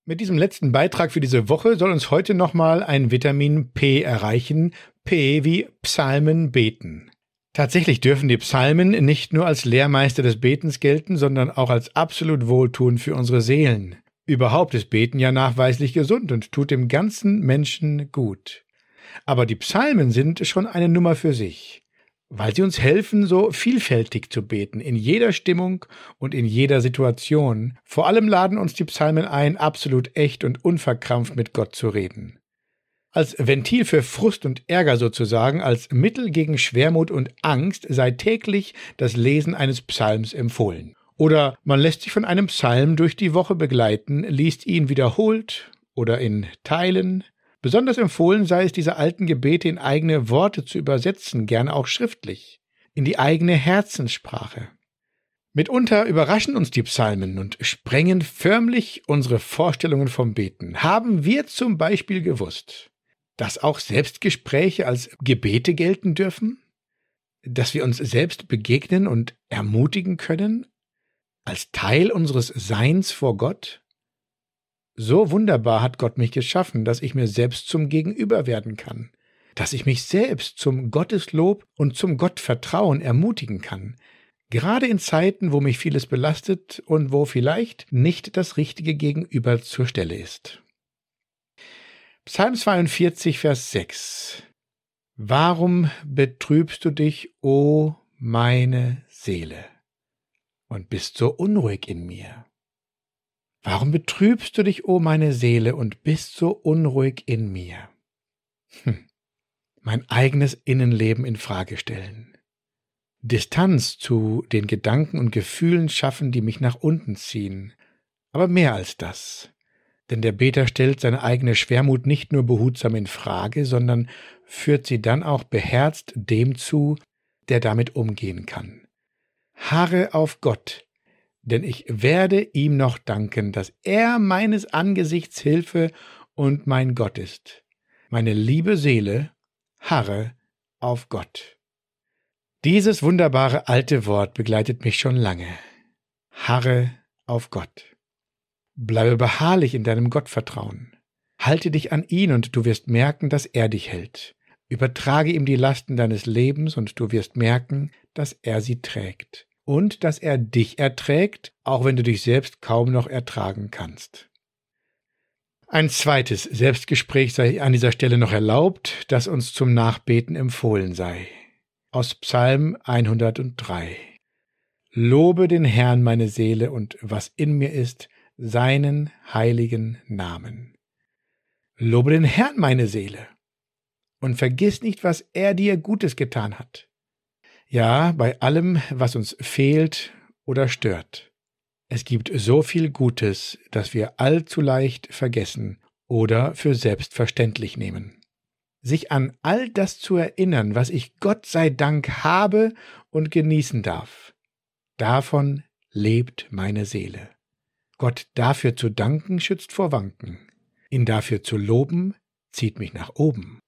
Mit diesem letzten Beitrag für diese Woche soll uns heute nochmal ein Vitamin P erreichen. P wie Psalmen beten. Tatsächlich dürfen die Psalmen nicht nur als Lehrmeister des Betens gelten, sondern auch als absolut wohltuend für unsere Seelen. Überhaupt ist Beten ja nachweislich gesund und tut dem ganzen Menschen gut. Aber die Psalmen sind schon eine Nummer für sich, weil sie uns helfen, so vielfältig zu beten, in jeder Stimmung und in jeder Situation. Vor allem laden uns die Psalmen ein, absolut echt und unverkrampft mit Gott zu reden. Als Ventil für Frust und Ärger sozusagen, als Mittel gegen Schwermut und Angst sei täglich das Lesen eines Psalms empfohlen. Oder man lässt sich von einem Psalm durch die Woche begleiten, liest ihn wiederholt oder in Teilen. Besonders empfohlen sei es, diese alten Gebete in eigene Worte zu übersetzen, gerne auch schriftlich, in die eigene Herzenssprache. Mitunter überraschen uns die Psalmen und sprengen förmlich unsere Vorstellungen vom Beten. Haben wir zum Beispiel gewusst, dass auch Selbstgespräche als Gebete gelten dürfen? Dass wir uns selbst begegnen und ermutigen können? Als Teil unseres Seins vor Gott? So wunderbar hat Gott mich geschaffen, dass ich mir selbst zum Gegenüber werden kann, dass ich mich selbst zum Gotteslob und zum Gottvertrauen ermutigen kann, gerade in Zeiten, wo mich vieles belastet und wo vielleicht nicht das richtige Gegenüber zur Stelle ist. Psalm 42, Vers 6. Warum betrübst du dich, o meine Seele, und bist so unruhig in mir? Warum betrübst du dich, o meine Seele, und bist so unruhig in mir? Mein eigenes Innenleben in Frage stellen. Distanz zu den Gedanken und Gefühlen schaffen, die mich nach unten ziehen. Aber mehr als das. Denn der Beter stellt seine eigene Schwermut nicht nur behutsam in Frage, sondern führt sie dann auch beherzt dem zu, der damit umgehen kann. Harre auf Gott, denn ich werde ihm noch danken, dass er meines Angesichts Hilfe und mein Gott ist. Meine liebe Seele, harre auf Gott. Dieses wunderbare alte Wort begleitet mich schon lange. Harre auf Gott. Bleibe beharrlich in deinem Gottvertrauen. Halte dich an ihn und du wirst merken, dass er dich hält. Übertrage ihm die Lasten deines Lebens und du wirst merken, dass er sie trägt. Und dass er dich erträgt, auch wenn du dich selbst kaum noch ertragen kannst. Ein zweites Selbstgespräch sei an dieser Stelle noch erlaubt, das uns zum Nachbeten empfohlen sei. Aus Psalm 103. Lobe den Herrn, meine Seele, und was in mir ist, seinen heiligen Namen. Lobe den Herrn, meine Seele, und vergiss nicht, was er dir Gutes getan hat. Ja, bei allem, was uns fehlt oder stört. Es gibt so viel Gutes, das wir allzu leicht vergessen oder für selbstverständlich nehmen. Sich an all das zu erinnern, was ich Gott sei Dank habe und genießen darf, davon lebt meine Seele. Gott dafür zu danken, schützt vor Wanken. Ihn dafür zu loben, zieht mich nach oben.